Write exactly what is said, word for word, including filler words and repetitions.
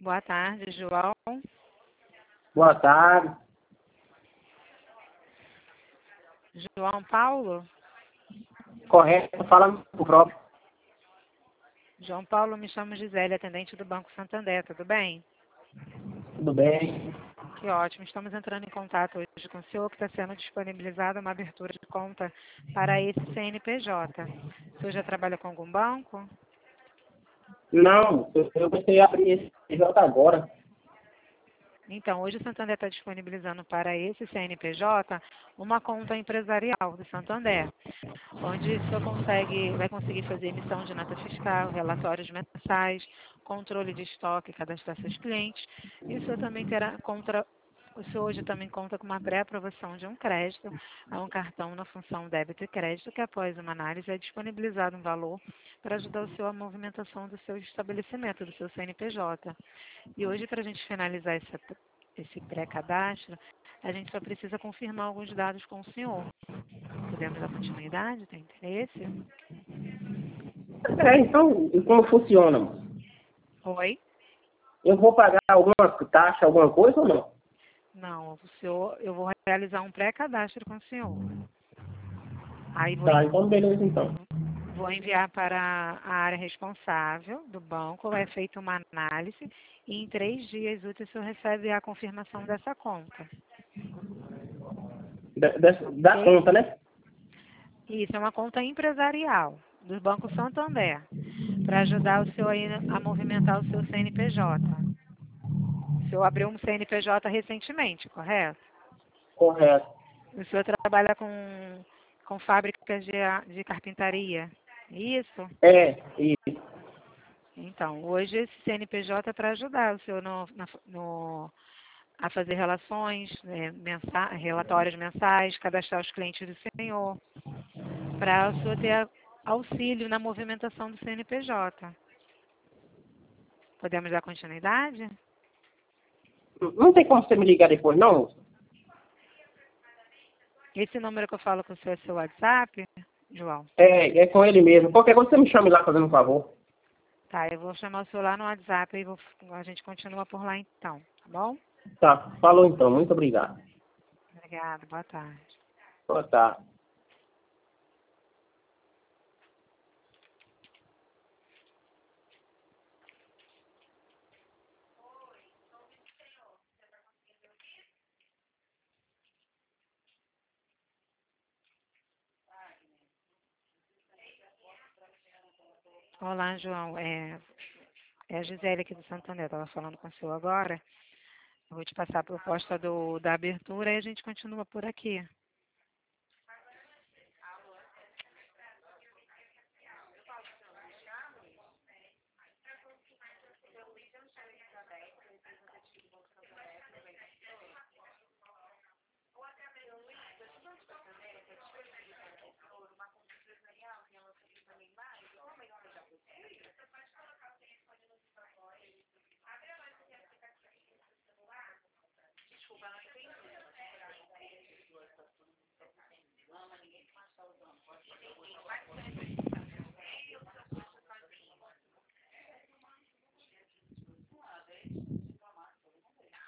Boa tarde, João. Boa tarde. João Paulo? Correto, fala o próprio. João Paulo, me chamo Gisele, atendente do Banco Santander, tudo bem? Tudo bem? Que ótimo, estamos entrando em contato hoje com o senhor, que está sendo disponibilizada uma abertura de conta para esse C N P J. O senhor já trabalha com algum banco? Não, eu, eu comecei a abrir esse P J agora. Então, hoje o Santander está disponibilizando para esse C N P J uma conta empresarial do Santander, onde o senhor consegue, vai conseguir fazer emissão de nota fiscal, relatórios mensais, controle de estoque, cadastrar seus clientes, e o senhor também terá contra, o senhor hoje também conta com uma pré-aprovação de um crédito a um cartão na função débito e crédito, que após uma análise é disponibilizado um valor para ajudar o senhor a movimentação do seu estabelecimento, do seu C N P J. E hoje, para a gente finalizar essa, esse pré-cadastro, a gente só precisa confirmar alguns dados com o senhor. Podemos dar continuidade? Tem interesse? É, então, e como funciona, mano? Oi? Eu vou pagar alguma taxa, alguma coisa ou não? Não, o senhor, eu vou realizar um pré-cadastro com o senhor. Aí vou, Tá, então beleza então. vou enviar para a área responsável do banco, é feita uma análise e em três dias úteis o senhor recebe a confirmação dessa conta. Da, da, da Ok? conta, né? Isso, é uma conta empresarial do Banco Santander, para ajudar o senhor aí a movimentar o seu C N P J. O senhor abriu um C N P J recentemente, correto? Correto. O senhor trabalha com, com fábricas de, de carpintaria, isso? É, isso. Então, hoje esse C N P J é para ajudar o senhor no, na- no, a fazer relações, né, mensa, relatórios mensais, cadastrar os clientes do senhor, para o senhor ter auxílio na movimentação do C N P J. Podemos dar continuidade? Não tem como você me ligar depois, não? Moço? Esse número que eu falo com o senhor é seu WhatsApp, João? É, é com ele mesmo. Qualquer coisa você me chame lá fazendo um favor. Tá, eu vou chamar o senhor lá no WhatsApp e vou, a gente continua por lá então, tá bom? Tá, falou então. Muito obrigado. Obrigada, boa tarde. Boa tarde. Olá, João. É, é a Gisele aqui do Santander. Estava falando com o senhor agora. Eu vou te passar a proposta do, da abertura e a gente continua por aqui.